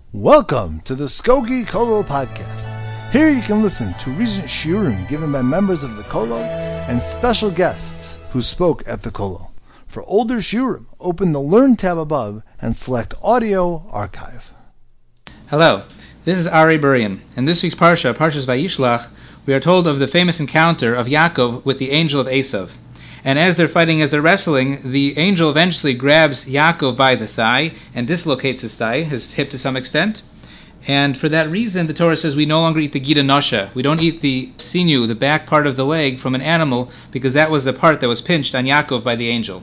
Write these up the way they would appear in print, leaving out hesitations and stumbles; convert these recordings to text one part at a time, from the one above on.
Welcome to the Skokie Kollel Podcast. Here you can listen to recent shiurim given by members of the Kollel and special guests who spoke at the Kollel. For older shiurim, open the Learn tab above and select Audio Archive. Hello, this is Ari Burian. In this week's Parsha, Parshas Vayishlach, we are told of the famous encounter of Yaakov with the angel of Esav. And as they're fighting, as they're wrestling, the angel eventually grabs Yaakov by the thigh and dislocates his thigh, his hip to some extent. And for that reason, the Torah says we no longer eat the gida nosha. We don't eat the sinew, the back part of the leg, from an animal, because that was the part that was pinched on Yaakov by the angel.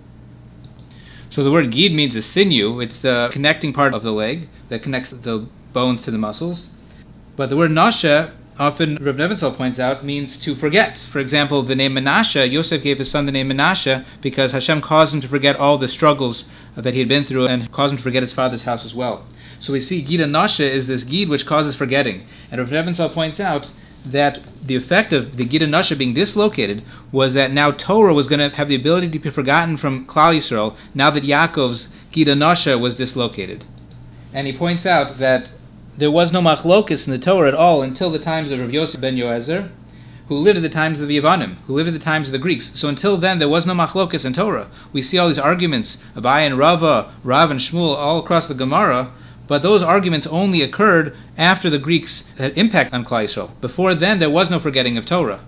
So the word gid means a sinew. It's the connecting part of the leg that connects the bones to the muscles. But the word nosha, often Rav Nebenzahl points out, means to forget. For example, the name Menashe, Yosef gave his son the name Menashe because Hashem caused him to forget all the struggles that he had been through and caused him to forget his father's house as well. So we see Gida Noshe is this Gid which causes forgetting. And Rav Nebenzahl points out that the effect of the Gida Noshe being dislocated was that now Torah was going to have the ability to be forgotten from Klal Yisrael now that Yaakov's Gida Noshe was dislocated. And he points out that there was no machlokis in the Torah at all until the times of Rav Yosef ben Yoezer, who lived at the times of the Yevanim, who lived at the times of the Greeks. So until then, there was no machlokis in Torah. We see all these arguments, Abai and Rava, Rav and Shmuel, all across the Gemara, but those arguments only occurred after the Greeks had impact on Klal Yisrael. Before then, there was no forgetting of Torah.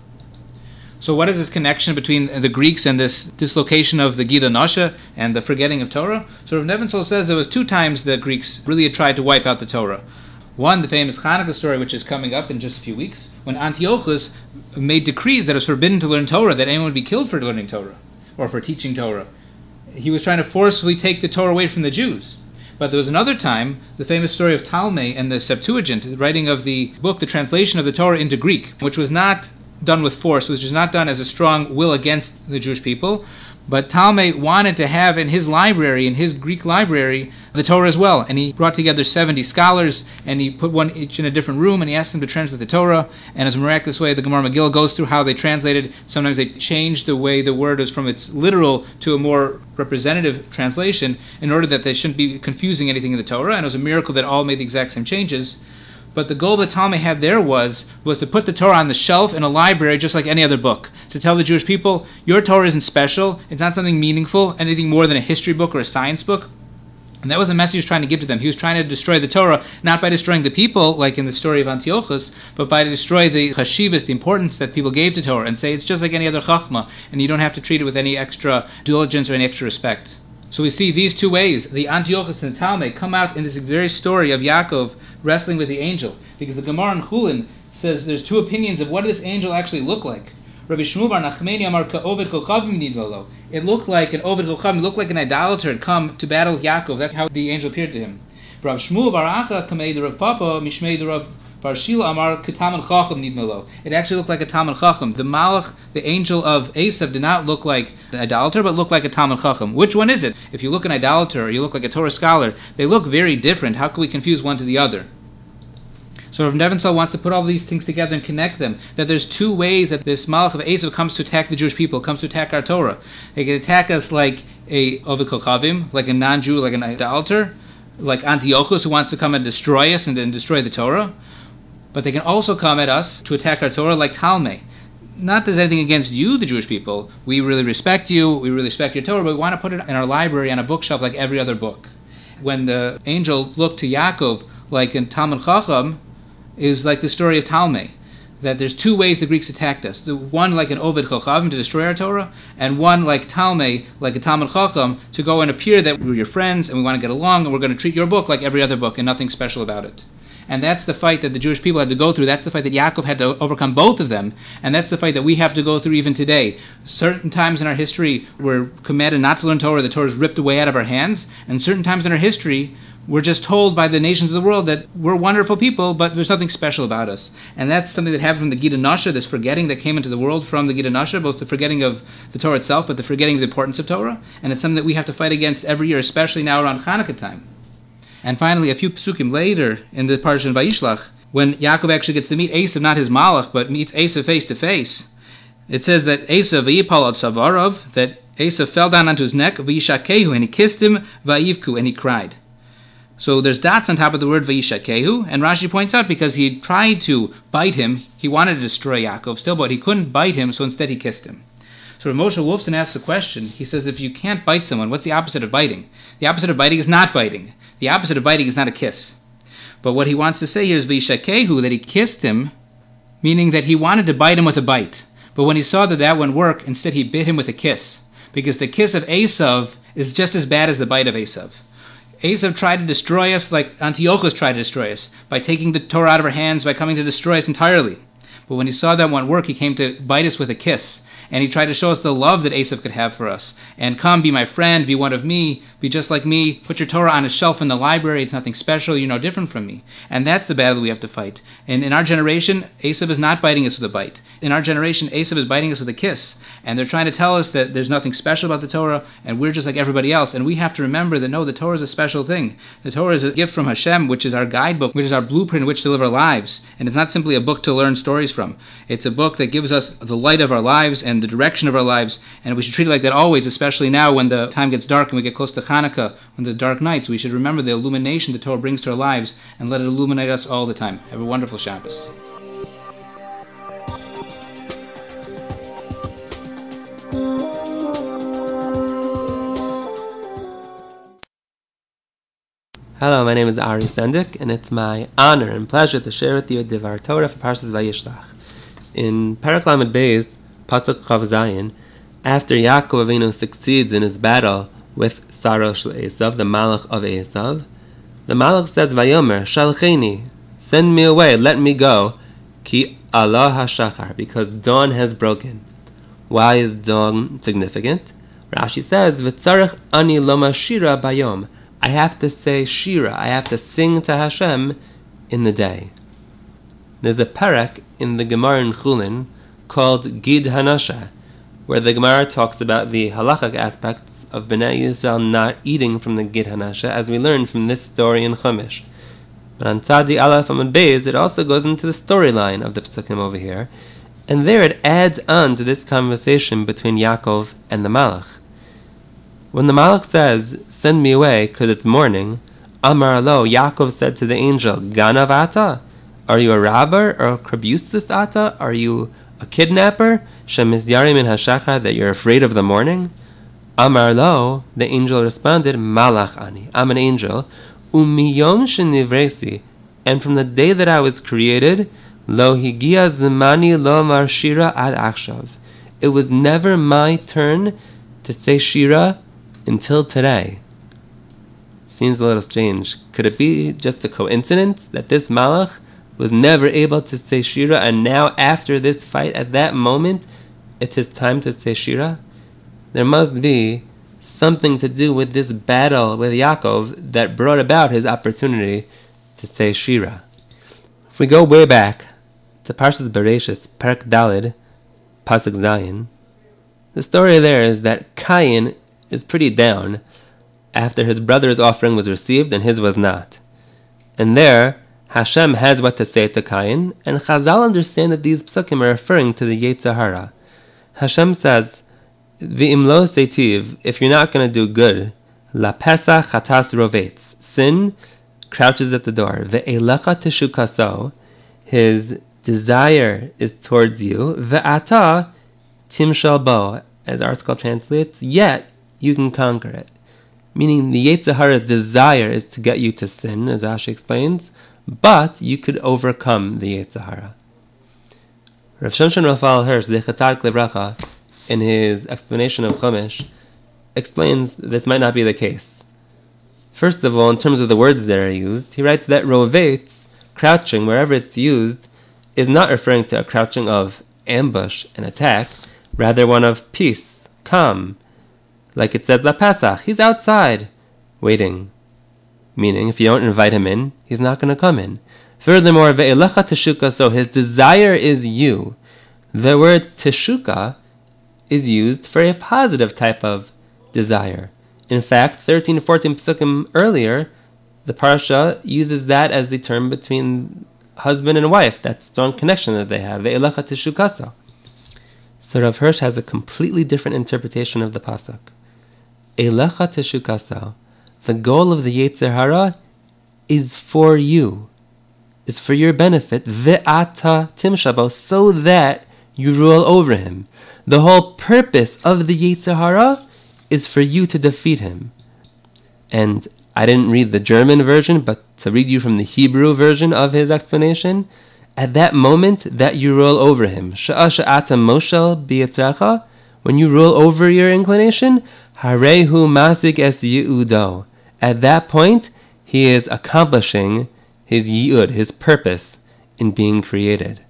So what is this connection between the Greeks and this dislocation of the Gida Noshe and the forgetting of Torah? So Rav Nebenzahl says there was two times the Greeks really had tried to wipe out the Torah. One, the famous Hanukkah story, which is coming up in just a few weeks, when Antiochus made decrees that it was forbidden to learn Torah, that anyone would be killed for learning Torah, or for teaching Torah. He was trying to forcefully take the Torah away from the Jews. But there was another time, the famous story of Talmai and the Septuagint, the writing of the book, the translation of the Torah into Greek, which was not done with force, which was not done as a strong will against the Jewish people, but Talmai wanted to have in his library, in his Greek library, the Torah as well. And he brought together 70 scholars, and he put one each in a different room, and he asked them to translate the Torah. And as a miraculous way, the Gemara Megillah goes through how they translated. Sometimes they changed the way the word is from its literal to a more representative translation in order that they shouldn't be confusing anything in the Torah. And it was a miracle that all made the exact same changes. But the goal that Talmai had there was to put the Torah on the shelf in a library just like any other book. To tell the Jewish people, your Torah isn't special, it's not something meaningful, anything more than a history book or a science book. And that was the message he was trying to give to them. He was trying to destroy the Torah, not by destroying the people, like in the story of Antiochus, but by destroy the chashivas, the importance that people gave to Torah, and say it's just like any other chachma, and you don't have to treat it with any extra diligence or any extra respect. So we see these two ways, the Antiochus and the Talmai, come out in this very story of Yaakov wrestling with the angel. Because the Gemara in Chulin says there's two opinions of what did this angel actually look like. Rabbi Shmuel bar Nachmani amar ka'oved kolchavim nidbalo. It looked like an oved kolchavim, it looked like an idolater had come to battle with Yaakov. That's how the angel appeared to him. Rav Shmuel bar Acha kamei the Rav Papa mishmei the Rav Bar Shila amar k'talmid chacham nidmalo. It actually looked like a talmid chacham. The malach, the angel of Esav, did not look like an idolater, but looked like a talmid chacham. Which one is it? If you look an idolater or you look like a Torah scholar, they look very different. How can we confuse one to the other? So Rav Nebenzahl wants to put all these things together and connect them. That there's two ways that this malach of Esav comes to attack the Jewish people, comes to attack our Torah. They can attack us like a oved kolchavim, like a non-Jew, like an idolater, like Antiochus, who wants to come and destroy us and then destroy the Torah. But they can also come at us to attack our Torah like Talmai. Not that there's anything against you, the Jewish people. We really respect you, we really respect your Torah, but we want to put it in our library on a bookshelf like every other book. When the angel looked to Yaakov like in Talmid Chacham, is like the story of Talmai. That there's two ways the Greeks attacked us. One like an Oved Kolchavim to destroy our Torah, and one like Talmai, like a Talmid Chacham, to go and appear that we're your friends and we want to get along and we're going to treat your book like every other book and nothing special about it. And that's the fight that the Jewish people had to go through. That's the fight that Yaakov had to overcome both of them. And that's the fight that we have to go through even today. Certain times in our history, we're commanded not to learn Torah. The Torah is ripped away out of our hands. And certain times in our history, we're just told by the nations of the world that we're wonderful people, but there's nothing special about us. And that's something that happened from the Gida Noshe, this forgetting that came into the world from the Gida Noshe, both the forgetting of the Torah itself, but the forgetting of the importance of Torah. And it's something that we have to fight against every year, especially now around Hanukkah time. And finally, a few psukim later in the Parsha Vayishlach, when Yaakov actually gets to meet Esav, not his malach, but meets Esav face to face, it says that Esav v'yipal ad savarov, that Esav fell down onto his neck, v'yishakehu, and he kissed him, v'yivku, and he cried. So there's dots on top of the word Vayishakehu, and Rashi points out because he tried to bite him, he wanted to destroy Yaakov still, but he couldn't bite him, so instead he kissed him. So Moshe Wolfson asks a question. He says, if you can't bite someone, what's the opposite of biting? The opposite of biting is not biting. The opposite of biting is not a kiss. But what he wants to say here is Vayishakehu, that he kissed him, meaning that he wanted to bite him with a bite. But when he saw that that wouldn't work, instead he bit him with a kiss. Because the kiss of Esav is just as bad as the bite of Esav. Esav tried to destroy us like Antiochus tried to destroy us, by taking the Torah out of our hands, by coming to destroy us entirely. But when he saw that wouldn't work, he came to bite us with a kiss. And he tried to show us the love that Esav could have for us. And come, be my friend, be one of me, be just like me, put your Torah on a shelf in the library, it's nothing special, you're no different from me. And that's the battle we have to fight. And in our generation, Esav is not biting us with a bite. In our generation, Esav is biting us with a kiss. And they're trying to tell us that there's nothing special about the Torah, and we're just like everybody else. And we have to remember that no, the Torah is a special thing. The Torah is a gift from Hashem, which is our guidebook, which is our blueprint in which to live our lives. And it's not simply a book to learn stories from. It's a book that gives us the light of our lives and the direction of our lives, and we should treat it like that always, especially now when the time gets dark and we get close to Hanukkah, when the dark nights. We should remember the illumination the Torah brings to our lives and let it illuminate us all the time. Have a wonderful Shabbos. Hello, my name is Ari Sendik, and it's my honor and pleasure to share with you a Divar Torah for Parshas Vayishlach. In Parak Lamed Beis, Pasuk Chav Zayin, after Yaakov Avinu succeeds in his battle with Saro Shel Esav, the Malach of Esav, the Malach says, Vayomer, Shalcheni, send me away, let me go, Ki Allah HaShachar, because dawn has broken. Why is dawn significant? Rashi says, V'tzarech ani loma shira bayom, I have to say shira, I have to sing to Hashem in the day. There's a parak in the Gemara in Chulin called Gid Hanasha, where the Gemara talks about the halachic aspects of Bnei Yisrael not eating from the Gid Hanasha, as we learn from this story in Chumash. But on Tzadi Aleph Amud Beis, it also goes into the storyline of the Pesukim over here, and there it adds on to this conversation between Yaakov and the Malach. When the Malach says, send me away, because it's morning, Amar lo, Yaakov said to the angel, Ganav ata? Are you a robber, or a krabustis ata? Are you a kidnapper? Shemizdari min hashachar, that you're afraid of the morning? Amar lo, the angel responded, Malach ani, I'm an angel. Umiyom shenivresi, and from the day that I was created, lo higia zmani lo mar shira ad achshav. It was never my turn to say shira until today. Seems a little strange. Could it be just a coincidence that this Malach was never able to say shira, and now after this fight, at that moment, it's his time to say shira? There must be something to do with this battle with Yaakov that brought about his opportunity to say shira. If we go way back to Parshas Bereshis, Perek Daled, Pasuk Zayin, the story there is that Cain is pretty down after his brother's offering was received and his was not. And there, Hashem has what to say to Cain, and Chazal understand that these psukim are referring to the Yetzer Hara. Hashem says, V'im lo seitiv, if you're not going to do good, la pesach chatas rovetz, sin crouches at the door, ve'elecha teshukaso, his desire is towards you, ve'ata timshal bo, as article translates, yet you can conquer it. Meaning the Yetzer Hara's desire is to get you to sin, as Rashi explains, but you could overcome the Yetzer Hara. Rav Shimshon Raphael Hirsch, Zecher Tzadik Livracha, in his explanation of Chumash, explains this might not be the case. First of all, in terms of the words that are used, he writes that rovetz, crouching, wherever it's used, is not referring to a crouching of ambush and attack, rather one of peace, calm. Like it says, La Pesach, he's outside, waiting. Meaning, if you don't invite him in, he's not going to come in. Furthermore, ve'elecha teshuka, so his desire is you. The word teshuka is used for a positive type of desire. In fact, 13 to 14 psukim earlier, the parsha uses that as the term between husband and wife, that strong connection that they have. Ve'elecha teshuka. So Rav Hirsch has a completely different interpretation of the pasuk. Elecha teshuka. The goal of the Yetzer Hara is for you, is for your benefit, ve'ata timshabo, so that you rule over him. The whole purpose of the Yetzer Hara is for you to defeat him. And I didn't read the German version, but to read you from the Hebrew version of his explanation, at that moment that you rule over him, sha'a sha'ata moshel b'yetzecha, when you rule over your inclination, harehu masik es yi'udo. At that point, he is accomplishing his yi'ud, his purpose in being created.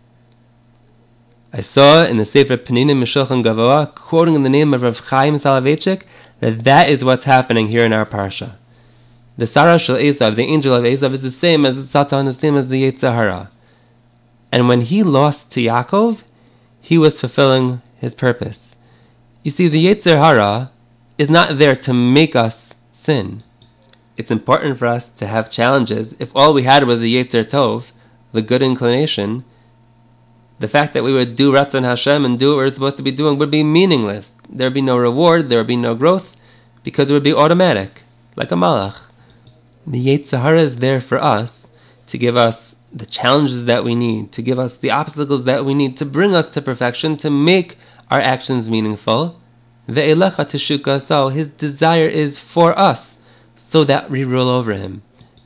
I saw in the Sefer Peninim Mishulchan Gavoa, quoting in the name of Rav Chaim Soloveitchik, that is what's happening here in our parsha. The Sarah Shel Esav, the angel of Esav, is the same as the Satan, the same as the Yetzer Hara. And when he lost to Yaakov, he was fulfilling his purpose. You see, the Yetzer Hara is not there to make us sin. It's important for us to have challenges. If all we had was a Yetzer Tov, the good inclination, the fact that we would do Ratzon Hashem and do what we're supposed to be doing would be meaningless. There would be no reward, there would be no growth, because it would be automatic, like a malach. The Yetzer Hara is there for us to give us the challenges that we need, to give us the obstacles that we need, to bring us to perfection, to make our actions meaningful. Ve'elecha teshuka, so his desire is for us, so that we rule over him.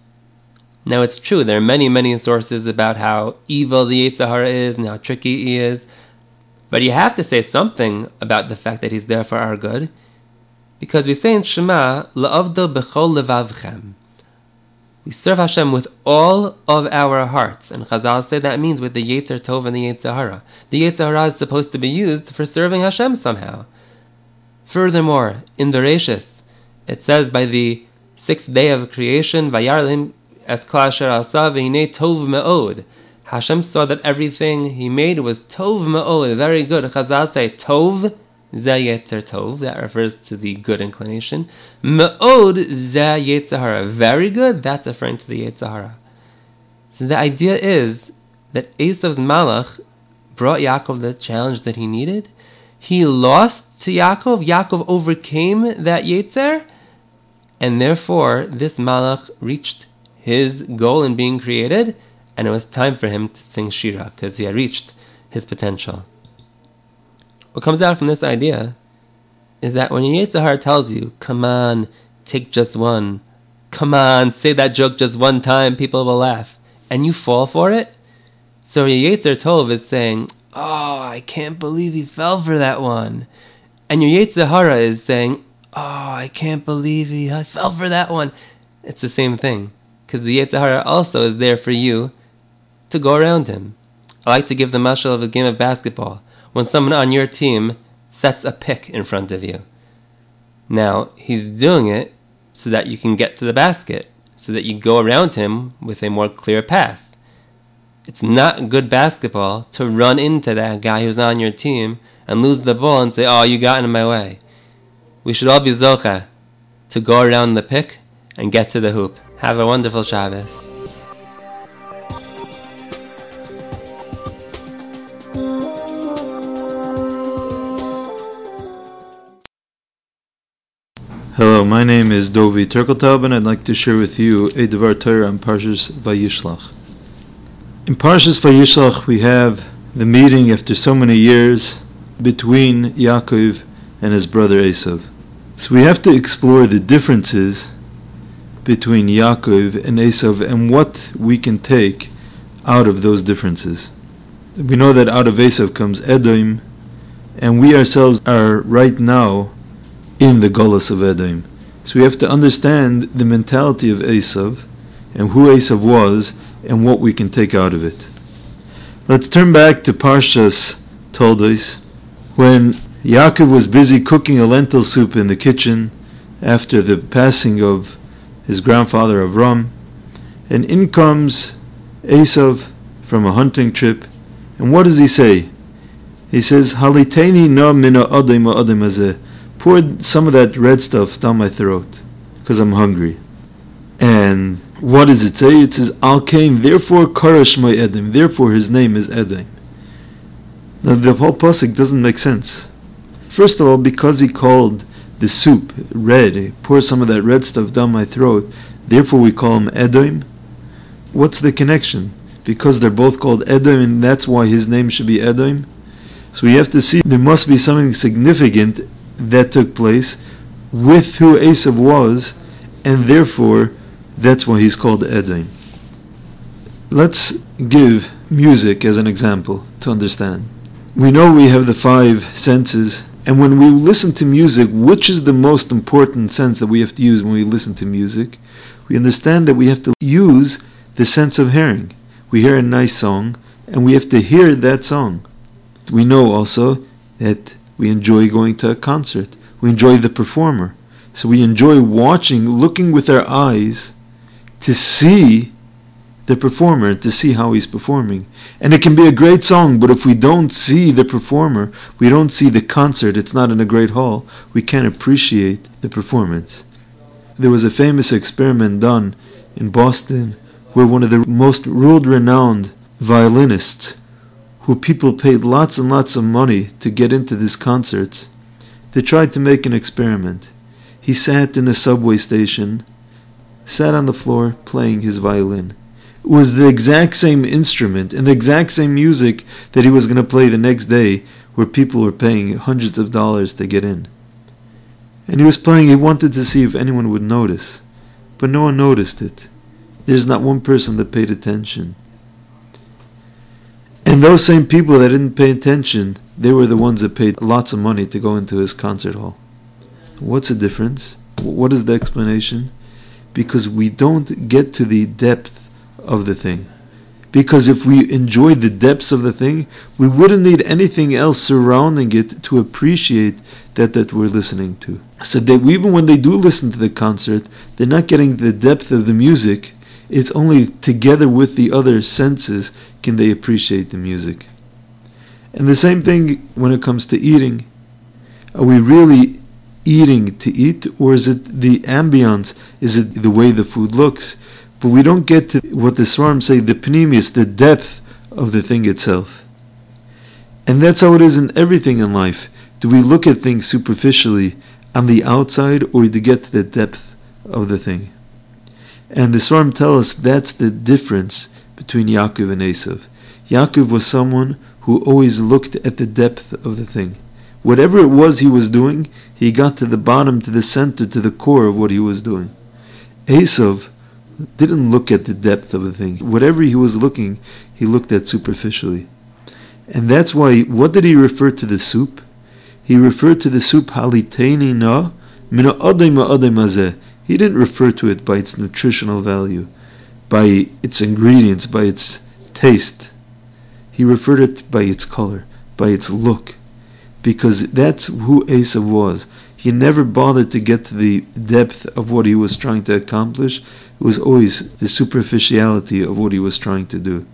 Now it's true, there are many, many sources about how evil the Yetzer Hara is and how tricky he is, but you have to say something about the fact that he's there for our good, because we say in Shema, La'avdo b'chol levavchem. We serve Hashem with all of our hearts, and Chazal say that means with the Yetzer Tov and the Yetzer Hara. The Yetzer Hara is supposed to be used for serving Hashem somehow. Furthermore, in Bereshis, it says by the 6th day of creation, Vayarlim es kol asher asa v'hinei tov me'od. Hashem saw that everything he made was tov me'od, very good. Chazal say tov zeh Yetzer Tov, that refers to the good inclination. Me'od zeh Yetzer Hara, very good, that's referring to the Yetzer Hara. So the idea is that Esav's malach brought Yaakov the challenge that he needed. He lost to Yaakov. Yaakov overcame that Yetzer, and therefore this malach reached his goal in being created, and it was time for him to sing Shira, because he had reached his potential. What comes out from this idea is that when your Yetzer Hara tells you, come on, take just one, come on, say that joke just one time, people will laugh, and you fall for it, so your Yetzer Tov is saying, oh, I can't believe he fell for that one. And your Yetzer Hara is saying, oh, I can't believe he fell for that one. It's the same thing, because the Yetzer Hara also is there for you to go around him. I like to give the mashal of a game of basketball. When someone on your team sets a pick in front of you. Now, he's doing it so that you can get to the basket, so that you go around him with a more clear path. It's not good basketball to run into that guy who's on your team and lose the ball and say, oh, you got in my way. We should all be zocha to go around the pick and get to the hoop. Have a wonderful Shabbos. Hello, my name is Dovi Turkeltaub, and I'd like to share with you a Devar Torah on Parshas Vayishlach. In Parshas Vayishlach, we have the meeting after so many years between Yaakov and his brother Esav. So we have to explore the differences between Yaakov and Esav and what we can take out of those differences. We know that out of Esav comes Edom, and we ourselves are right now in the Golus of Edom. So we have to understand the mentality of Esav and who Esav was and what we can take out of it. Let's turn back to Parshas Toldos, when Yaakov was busy cooking a lentil soup in the kitchen after the passing of his grandfather Avram, and in comes Esav from a hunting trip, and what does he say? He says, Haliteni no mina odem odem hazeh. Poured some of that red stuff down my throat because I'm hungry. And what does it say? It says, Al Kain, therefore Karash my Edom, therefore his name is Edom. Now the whole pasuk doesn't make sense. First of all, because he called the soup red, he poured some of that red stuff down my throat, therefore we call him Edom. what's the connection? Because they're both called Edom, and that's why his name should be Edom. So we have to see there must be something significant that took place with who Esav was, and therefore that's why he's called Edom. Let's give music as an example to understand. We know we have the 5 senses, and when we listen to music, which is the most important sense that we have to use when we listen to music? We understand that we have to use the sense of hearing. We hear a nice song, and we have to hear that song. We know also that we enjoy going to a concert. We enjoy the performer. So we enjoy watching, looking with our eyes to see the performer, to see how he's performing. And it can be a great song, but if we don't see the performer, we don't see the concert, it's not in a great hall, we can't appreciate the performance. There was a famous experiment done in Boston where one of the most world-renowned violinists, who people paid lots and lots of money to get into these concerts, they tried to make an experiment. He sat in a subway station, sat on the floor playing his violin. It was the exact same instrument and the exact same music that he was going to play the next day, where people were paying hundreds of dollars to get in. And he was playing, he wanted to see if anyone would notice. But no one noticed it. There's not one person that paid attention. And those same people that didn't pay attention, they were the ones that paid lots of money to go into his concert hall. What's the difference? What is the explanation? Because we don't get to the depth of the thing. Because if we enjoyed the depths of the thing, we wouldn't need anything else surrounding it to appreciate that we're listening to. So that even when they do listen to the concert, they're not getting the depth of the music. It's only together with the other senses can they appreciate the music. And the same thing when it comes to eating. Are we really eating to eat, or is it the ambience? Is it the way the food looks? But we don't get to what the Svarim say, the pnimius, the depth of the thing itself. And that's how it is in everything in life. Do we look at things superficially on the outside, or to get to the depth of the thing? And the Svarim tell us that's the difference between Yaakov and Esav. Yaakov was someone who always looked at the depth of the thing. Whatever it was he was doing, he got to the bottom, to the center, to the core of what he was doing. Esav didn't look at the depth of the thing. Whatever he was looking, he looked at superficially. And that's why, what did he refer to the soup? He referred to the soup, haliteini na mina adai ma'adai mazeh. He didn't refer to it by its nutritional value, by its ingredients, by its taste. He referred to it by its color, by its look, because that's who Esav was. He never bothered to get to the depth of what he was trying to accomplish. It was always the superficiality of what he was trying to do.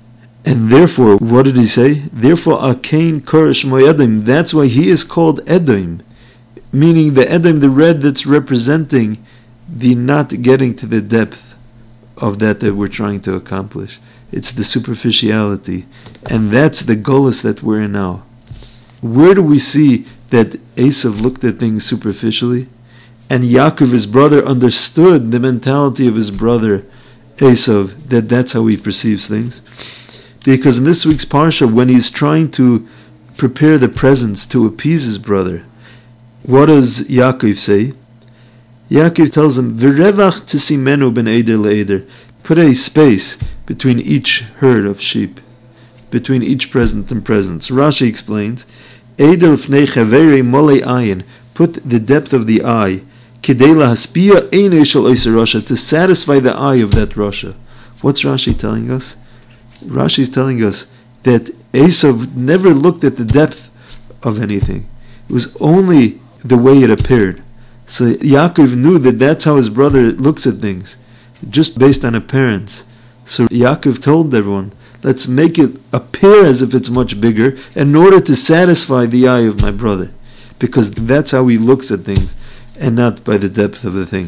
And therefore, what did he say? Therefore, Akain Korish Mo'edom. That's why he is called Edom, meaning the Edom, the red, that's representing the not getting to the depth of that we're trying to accomplish. It's the superficiality, and that's the golus that we're in now. Where do we see that Esav looked at things superficially, and Yaakov, his brother, understood the mentality of his brother Esav, that's how he perceives things? Because in this week's Parsha, when he's trying to prepare the presents to appease his brother, what does Yaakov say? Yaakov tells him, V'revach tisimenu ben eder le'eder. Put a space between each herd of sheep, between each present and presents. Rashi explains, Eder l'fnei chaveri molei ayin. Put the depth of the eye, kidei lahaspia einei shel oiser rasha, to satisfy the eye of that rasha. What's Rashi telling us? Rashi is telling us that Esav never looked at the depth of anything. It was only the way it appeared. So Yaakov knew that that's how his brother looks at things, just based on appearance. So Yaakov told everyone, let's make it appear as if it's much bigger in order to satisfy the eye of my brother, because that's how he looks at things, and not by the depth of the thing.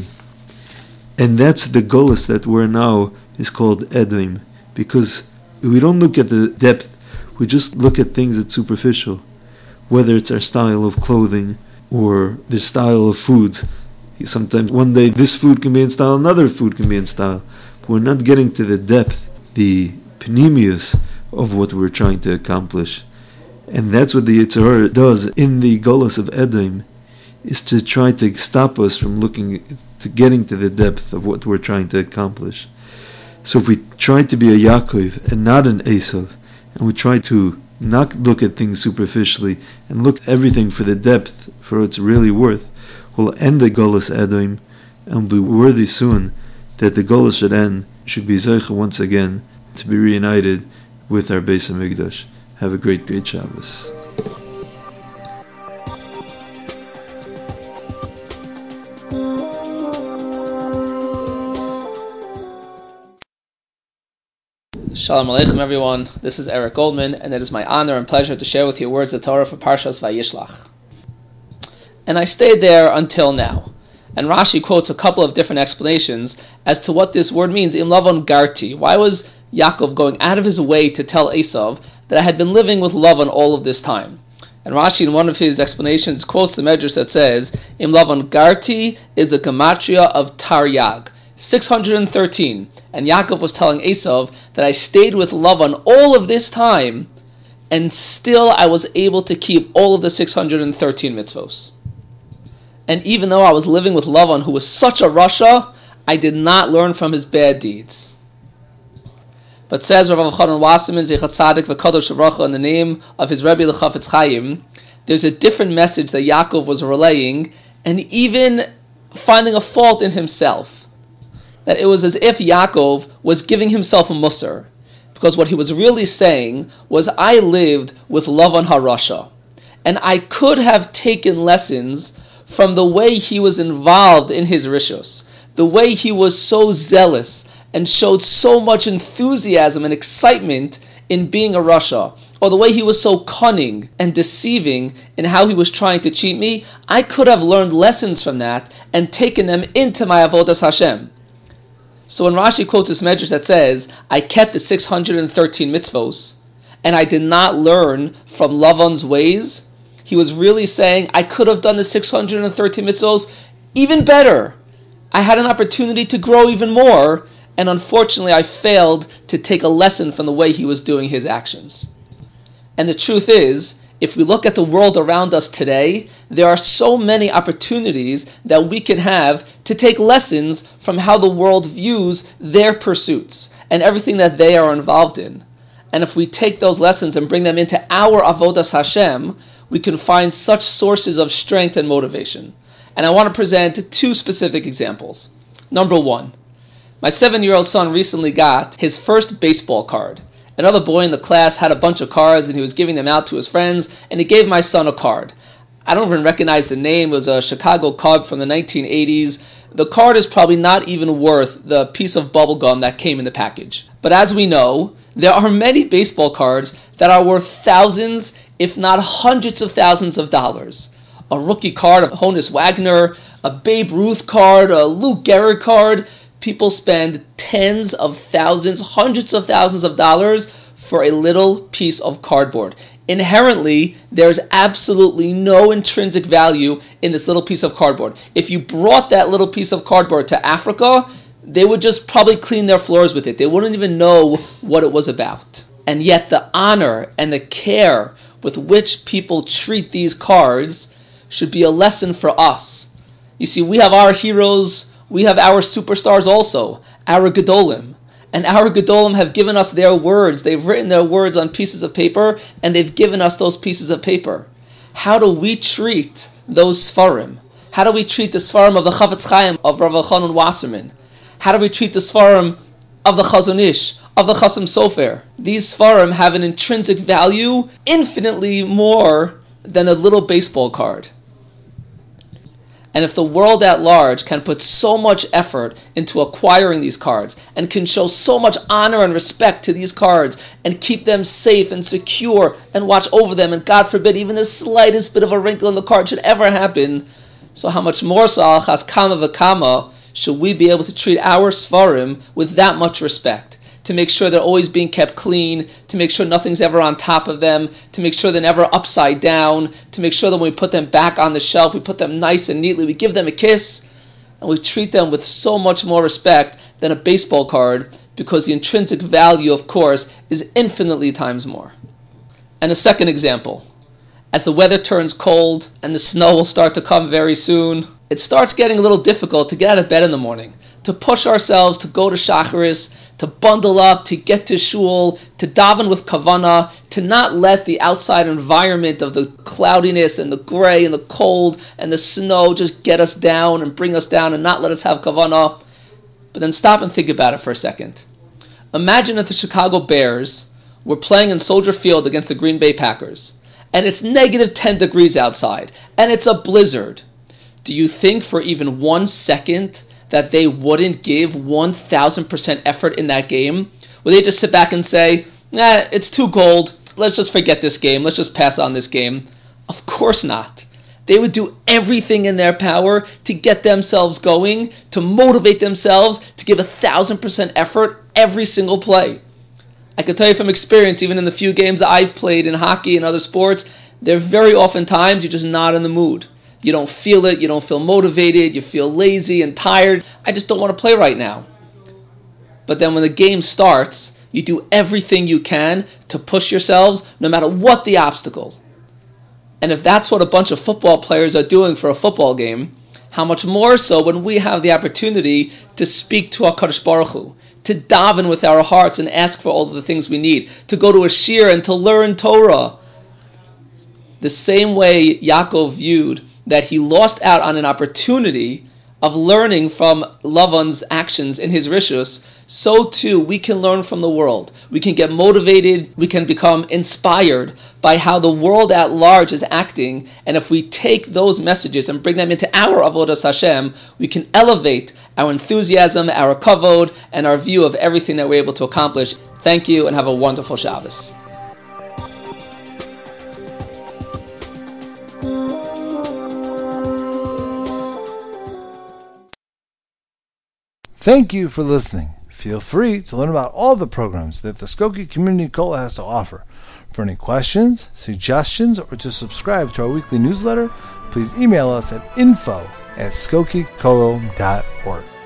And that's the golus that we're now is called Edom, because we don't look at the depth, we just look at things that's superficial, whether it's our style of clothing or the style of foods. Sometimes one day this food can be in style, another food can be in style. we're not getting to the depth, the pneumius of what we're trying to accomplish. And that's what the Yetzer Hara does in the Golus of Edom, is to try to stop us from getting to the depth of what we're trying to accomplish. So if we try to be a Yaakov and not an Esav, and we try to not look at things superficially and look at everything for the depth, for what it's really worth, we'll end the Golus Edom and be worthy soon that the Golus should be Zeicha once again to be reunited with our Beis HaMikdash. Have a great, great Shabbos. Shalom Aleichem, everyone. This is Eric Goldman, and it is my honor and pleasure to share with you words of Torah for Parshas Vayishlach. And I stayed there until now. And Rashi quotes a couple of different explanations as to what this word means. Im Lavan Garti. Why was Yaakov going out of his way to tell Esav that I had been living with Lavan all of this time? And Rashi, in one of his explanations, quotes the Medrash that says, Im Lavan Garti is the gematria of Taryag, 613. And Yaakov was telling Esav that I stayed with Lavan all of this time, and still I was able to keep all of the 613 mitzvos. And even though I was living with Lavan, who was such a rasha, I did not learn from his bad deeds. But says Rav Elchanan Wasserman, Zechat Tzadik v'Kadosh V'Racha, in the name of his Rebbe L'Chafetz Chaim, there's a different message that Yaakov was relaying, and even finding a fault in himself. That it was as if Yaakov was giving himself a musar, because what he was really saying was, I lived with Lavan HaRasha, and I could have taken lessons from the way he was involved in his rishos, the way he was so zealous and showed so much enthusiasm and excitement in being a rasha, or the way he was so cunning and deceiving in how he was trying to cheat me. I could have learned lessons from that and taken them into my avodas Hashem. So when Rashi quotes this medrash that says, I kept the 613 mitzvos, and I did not learn from Lavan's ways, he was really saying, I could have done the 613 mitzvos even better. I had an opportunity to grow even more, and unfortunately I failed to take a lesson from the way he was doing his actions. And the truth is, if we look at the world around us today, there are so many opportunities that we can have to take lessons from how the world views their pursuits and everything that they are involved in. And if we take those lessons and bring them into our avodas Hashem, we can find such sources of strength and motivation. And I want to present two specific examples. Number one, my 7-year-old son recently got his first baseball card. Another boy in the class had a bunch of cards and he was giving them out to his friends, and he gave my son a card. I don't even recognize the name. It was a Chicago Cub from the 1980s. The card is probably not even worth the piece of bubble gum that came in the package. But as we know, there are many baseball cards that are worth thousands, if not hundreds of thousands of dollars. A rookie card of Honus Wagner, a Babe Ruth card, a Lou Gehrig card. People spend tens of thousands, hundreds of thousands of dollars for a little piece of cardboard. Inherently, there's absolutely no intrinsic value in this little piece of cardboard. If you brought that little piece of cardboard to Africa, they would just probably clean their floors with it. They wouldn't even know what it was about. And yet the honor and the care with which people treat these cards should be a lesson for us. You see, we have our heroes, we have our superstars also, our Gedolim. And our Gedolim have given us their words. They've written their words on pieces of paper, and they've given us those pieces of paper. How do we treat those Sfarim? How do we treat the Sfarim of the Chafetz Chaim, of Rav Elchanan Wasserman? How do we treat the Sfarim of the Chazon Ish, of the Chasam Sofer? These Sfarim have an intrinsic value infinitely more than a little baseball card. And if the world at large can put so much effort into acquiring these cards and can show so much honor and respect to these cards and keep them safe and secure and watch over them, and God forbid even the slightest bit of a wrinkle in the card should ever happen, so how much more so al chas kama v'kama should we be able to treat our Sfarim with that much respect? To make sure they're always being kept clean, to make sure nothing's ever on top of them, to make sure they're never upside down, to make sure that when we put them back on the shelf, we put them nice and neatly, we give them a kiss, and we treat them with so much more respect than a baseball card because the intrinsic value, of course, is infinitely times more. And a second example. As the weather turns cold and the snow will start to come very soon, it starts getting a little difficult to get out of bed in the morning, to push ourselves to go to Shacharis, to bundle up, to get to shul, to daven with kavanah, to not let the outside environment of the cloudiness and the gray and the cold and the snow just get us down and bring us down and not let us have kavanah. But then stop and think about it for a second. Imagine that the Chicago Bears were playing in Soldier Field against the Green Bay Packers, and it's negative 10 degrees outside, and it's a blizzard. Do you think for even 1 second that they wouldn't give 1,000% effort in that game? Would they just sit back and say, nah, it's too cold, let's just forget this game, let's just pass on this game? Of course not. They would do everything in their power to get themselves going, to motivate themselves, to give 1,000% effort every single play. I can tell you from experience, even in the few games I've played in hockey and other sports, there are very often times you're just not in the mood. You don't feel it, you don't feel motivated, you feel lazy and tired. I just don't want to play right now. But then when the game starts, you do everything you can to push yourselves, no matter what the obstacles. And if that's what a bunch of football players are doing for a football game, how much more so when we have the opportunity to speak to HaKadosh Baruch Hu, to daven with our hearts and ask for all of the things we need, to go to a shir and to learn Torah. The same way Yaakov viewed that he lost out on an opportunity of learning from Lavan's actions in his rishus, so too we can learn from the world. We can get motivated, we can become inspired by how the world at large is acting, and if we take those messages and bring them into our Avodas Hashem, we can elevate our enthusiasm, our kavod, and our view of everything that we're able to accomplish. Thank you, and have a wonderful Shabbos. Thank you for listening. Feel free to learn about all the programs that the Skokie Community Kollel has to offer. For any questions, suggestions, or to subscribe to our weekly newsletter, please email us at info@skokiekollel.org.